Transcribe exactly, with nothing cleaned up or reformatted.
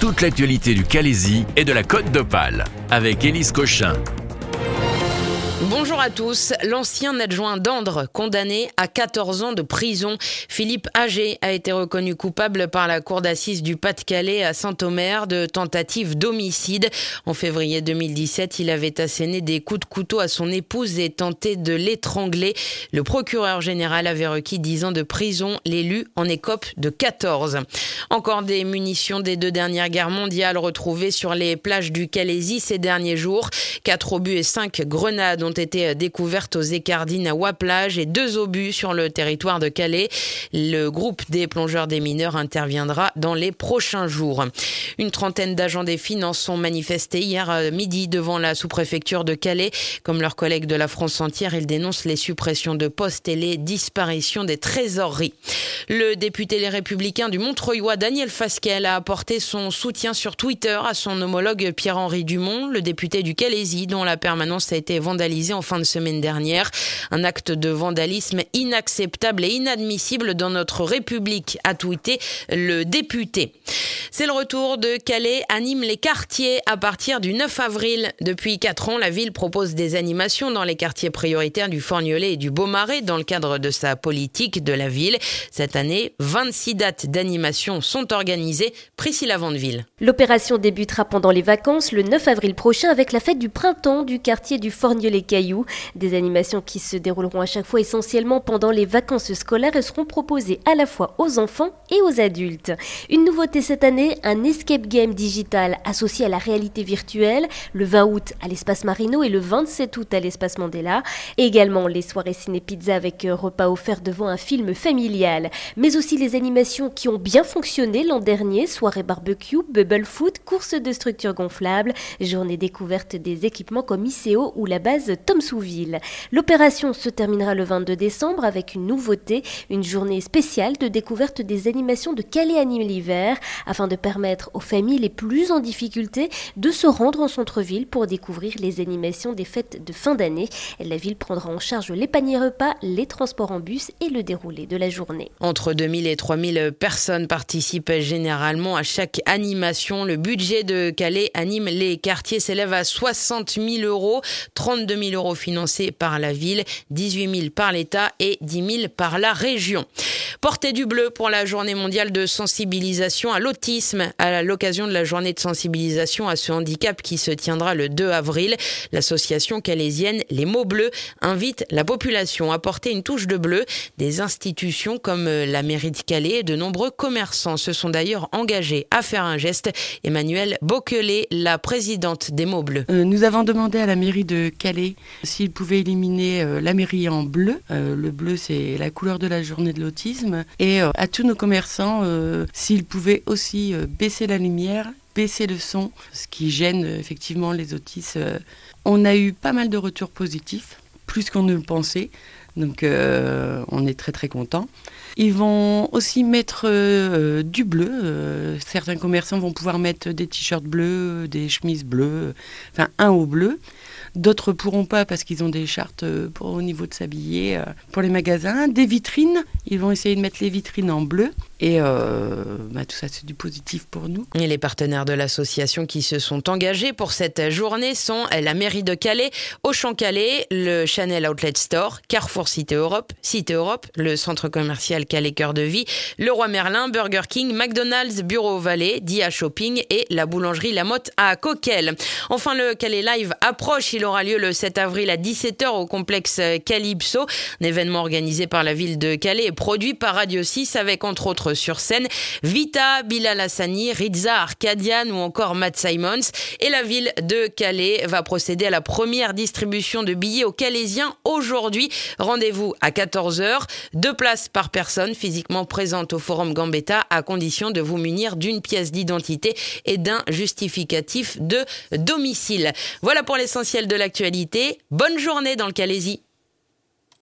toute l'actualité du Calaisis et de la Côte d'Opale avec Élise Cochin. Bonjour à tous. L'ancien adjoint d'Andres, condamné à quatorze ans de prison, Philippe Agé, a été reconnu coupable par la cour d'assises du Pas-de-Calais à Saint-Omer de tentative d'homicide. En février deux mille dix-sept, il avait asséné des coups de couteau à son épouse et tenté de l'étrangler. Le procureur général avait requis dix ans de prison. L'élu en écope de quatorze. Encore des munitions des deux dernières guerres mondiales retrouvées sur les plages du Calaisis ces derniers jours. Quatre obus et cinq grenades ont été découvertes aux Écardines à Waplage et deux obus sur le territoire de Calais. Le groupe des plongeurs des mineurs interviendra dans les prochains jours. Une trentaine d'agents des finances sont manifestés hier midi devant la sous-préfecture de Calais. Comme leurs collègues de la France entière, ils dénoncent les suppressions de postes et les disparitions des trésoreries. Le député Les Républicains du Montreuilois, Daniel Fasquelle, a apporté son soutien sur Twitter à son homologue Pierre-Henri Dumont, le député du Calaisis, dont la permanence a été vandalisée en fin de semaine dernière. Un acte de vandalisme inacceptable et inadmissible dans notre République, a tweeté le député. C'est le retour de Calais anime les quartiers à partir du neuf avril. Depuis quatre ans, la ville propose des animations dans les quartiers prioritaires du Forgnelet et du Beaumarais dans le cadre de sa politique de la ville. Cette année, vingt-six dates d'animation sont organisées. Priscilla Vandeville. L'opération débutera pendant les vacances le neuf avril prochain avec la fête du printemps du quartier du Forgnelet-Cailloux. Des animations qui se dérouleront à chaque fois essentiellement pendant les vacances scolaires et seront proposées à la fois aux enfants et aux adultes. Une nouveauté cette année, un escape game digital associé à la réalité virtuelle, le vingt août à l'espace Marino et le vingt-sept août à l'espace Mandela. Et également les soirées ciné-pizza avec repas offerts devant un film familial. Mais aussi les animations qui ont bien fonctionné l'an dernier, soirée barbecue, bubble foot, course de structures gonflables, journée découverte des équipements comme I C O ou la base Tom Souville. L'opération se terminera le vingt-deux décembre avec une nouveauté, une journée spéciale de découverte des animations de Calais Anime l'hiver, afin de permettre aux familles les plus en difficulté de se rendre en centre-ville pour découvrir les animations des fêtes de fin d'année. La ville prendra en charge les paniers repas, les transports en bus et le déroulé de la journée. Entre deux mille et trois mille personnes participent généralement à chaque animation. Le budget de Calais Anime les quartiers s'élève à soixante mille euros, trente-deux mille euros financés par la ville, dix-huit mille par l'État et dix mille par la région. Portez du bleu pour la journée mondiale de sensibilisation à l'autisme. À l'occasion de la journée de sensibilisation à ce handicap qui se tiendra le deux avril, l'association calaisienne Les Mots Bleus invite la population à porter une touche de bleu. Des institutions comme la mairie de Calais et de nombreux commerçants se sont d'ailleurs engagés à faire un geste. Emmanuelle Bocquelet, la présidente des Mots Bleus. Euh, nous avons demandé à la mairie de Calais s'ils pouvaient éliminer euh, la mairie en bleu. Euh, le bleu, c'est la couleur de la journée de l'autisme. Et euh, à tous nos commerçants, euh, s'ils pouvaient aussi euh, baisser la lumière, baisser le son, ce qui gêne euh, effectivement les autistes. Euh, on a eu pas mal de retours positifs, plus qu'on ne le pensait. Donc euh, on est très très contents. Ils vont aussi mettre euh, du bleu. Euh, certains commerçants vont pouvoir mettre des t-shirts bleus, des chemises bleues, enfin un haut bleu. D'autres pourront pas parce qu'ils ont des chartes pour, au niveau de s'habiller. Euh, pour les magasins, des vitrines. Ils vont essayer de mettre les vitrines en bleu. Et euh, bah, tout ça, c'est du positif pour nous. Et les partenaires de l'association qui se sont engagés pour cette journée sont la mairie de Calais, Auchan Calais, le Chanel Outlet Store, Carrefour Cité Europe, Cité Europe, le centre commercial Calais Cœur de Vie, Leroy Merlin, Burger King, McDonald's, Bureau Vallée, Dia Shopping et la boulangerie La Motte à Coquel. Enfin, le Calais Live approche. Il aura lieu le sept avril à dix-sept heures au complexe Calypso, un événement organisé par la ville de Calais et produit par Radio six avec entre autres sur scène Vita, Bilal Hassani, Rizza, Arcadian ou encore Matt Simons. Et la ville de Calais va procéder à la première distribution de billets aux Calaisiens aujourd'hui. Rendez-vous à quatorze heures. Deux places par personne physiquement présente au Forum Gambetta à condition de vous munir d'une pièce d'identité et d'un justificatif de domicile. Voilà pour l'essentiel de l'actualité. Bonne journée dans le Calaisis.